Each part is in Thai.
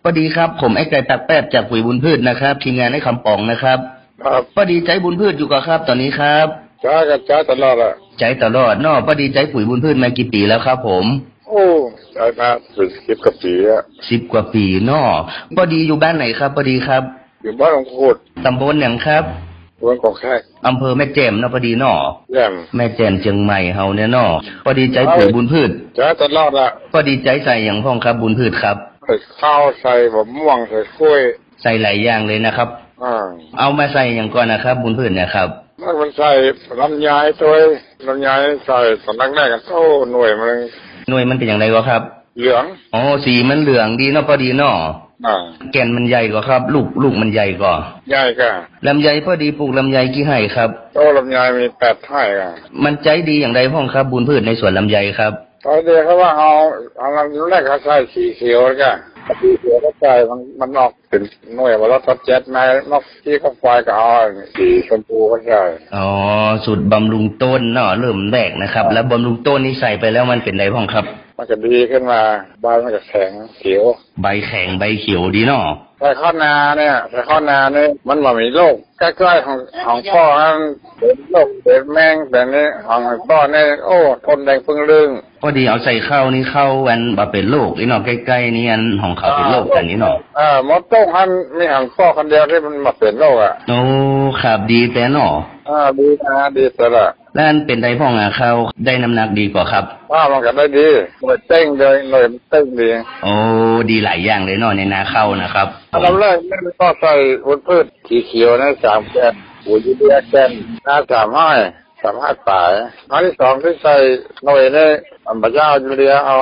อดีครับผมไอ้ไก่ตักแป๊บจากปุ๋ยบุญพืชนะครับทีมงานให้คำปองนะครับครับพอดีใจบุญพืชอยู่กับครับตอนนี้ครับจ้ากันจ้าตลอดอ่ะใจตลอดเนาะพอดีใจปุ๋ยบุญพืชมากี่ปีแล้วครับผมโอ้ใจมาเป็น10 กว่าปีอ่ะ 10 กว่าปีเนาะพอดีอยู่บ้านไหนครับพอดีครับอยู่บ้านหลวงพูดตำบลหยังครับเมืองกองแค่อำเภอแม่แจ่มเนาะพอดีเนาะแจ่มแม่แจ่มเชียงใหม่เฮาเนี่ยเนาะพอดีใจปุ๋ยบุญพืชจ้าตลอดอ่ะพอดีใจใส่อย่างพ้องครับบุญพืชครับใส่ข้าวใส่บะม่วงใส่กล้วยใส่หลายอย่างเลยนะครับเอามาใส่อย่างก่อนนะครับบุญพืชเนี่ยครับมันใส่ลำไยตัวลำไยใส่ตอนแรกๆกันโอ้หน่วยมันเป็นอย่างไรก็ครับเหลืองอ๋อสีมันเหลืองดีเนาะพอดีเนาะแก่นมันใหญ่กว่าครับลูกมันใหญ่กว่าใหญ่ก็ลำไยพอดีปลูกลำไยกี่ไร่ครับโตลำไยมี8 ไร่อ่ะมันใจดีอย่างไรพ่องครับบุญพืชในสวนลำไยครับตอนเดียวเขาว่าเอาลำแรกเขาใส่สีเขียวก็สีเขียวก็ใส่มันออกเป็นหน่วยว่าเราตัดเจ็ดไม้นอกที่เขาไฟก็เอาสีชมพูก็ใส่อ๋อสูตรบำรุงต้นเนาะเริ่มแรกนะครับแล้วบำรุงต้นนี้ใส่ไปแล้วมันเป็นไรพ่องครับมันจะดีขึ้นมาใบมันจะแข็งเขียวใบแข็งใบเขียวดีเนาะแต่ข้าวนาเนี่ยมันไม่มีโรคใกล้ๆของพ่อมันเป็นโรคเป็นแมงแต่นี่ของพ่อเนี่ยโอ้ต้นแดงพึ่งลึงพอดีเอาใส่ข้าวนี่เข้าวันบ่เป็นโรคนี่เนาะใกล้ๆนี่อันของเขาเป็นโรคกันนี่เนาะมดต้งอันมีของพ่อคนเดียวที่มันมาเป็นโรคอ่ะโอ้ครับดีแต่เนาะดีนะดีแต่ละแล้วอันเป็นได้พ่องข้าวได้น้ำหนักดีกว่าครับมันก็ได้ดีเลยเต้งเลยเต้งดีโอ้ดีหลายอย่างเลยเนาะในนาข้าวนะครับลำแรกไม่ต้องใส่พืชสีเขียวนะ3 แกนปุ๋ยยูเรียแกนน้ำ3 ป่ายครั้งที่2ที่ใส่หน่วยนี่พระเจ้ายูเรียเอา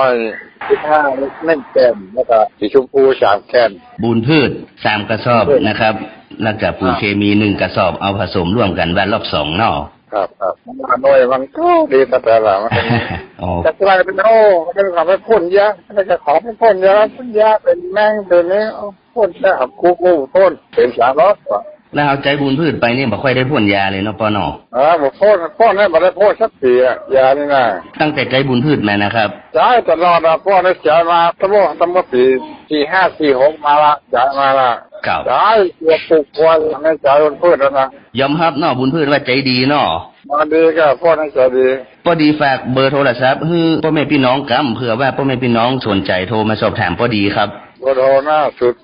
15 แกนแล้วก็สีชมพู3 แกนบุญพืช3 กระสอบนะครับแล้วก็ปุ๋ยเคมี1 กระสอบเอาผสมร่วมกันวันรอบ2เนาะครับหน่วยมันก็ดีแต่ละมันจะกลายเป็นมันจะทำให้พ่นยามันจะขอให้พ่นยาเป็นแมงตัวนี้พ่นได้ครับคู่พ่นเป็น300 แล้วเอาใจบุญพืชไปนี่บ่ค่อยได้พ่นยาเลยเนาะปอเนาะบ่พ่นให้บ่ได้พ่นสักทีอ่ะยานี่นะตั้งแต่ใจบุญพืชมานะครับจ่ายตลอดพ่นได้จ่ายมาตั้งปี4546มาละจ่ายมาละจ่ายตัวปลูกควายให้จ่ายบุญพืชแล้วนะยอมรับเนาะบุญพืชว่าใจดีเนาะมาดีก็พ่นให้ใจดีพอดีฝากเบอร์โทรศัพท์ให้พ่อแม่พี่น้องกันเผื่อว่าพ่อแม่พี่น้องสนใจโทรมาสอบถามพอดีครับเบอร์โทรนะ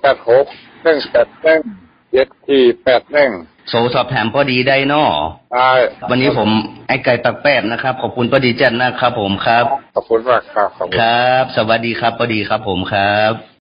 086 181 7481 โทรสอบถามพอดีได้เนาะวันนี้ผมไอ้ไก่ตักแป๊บนะครับขอบคุณพอดีจัดนะครับผมครับขอบคุณมากครับครับสวัสดีครับพอดีครับผมครับ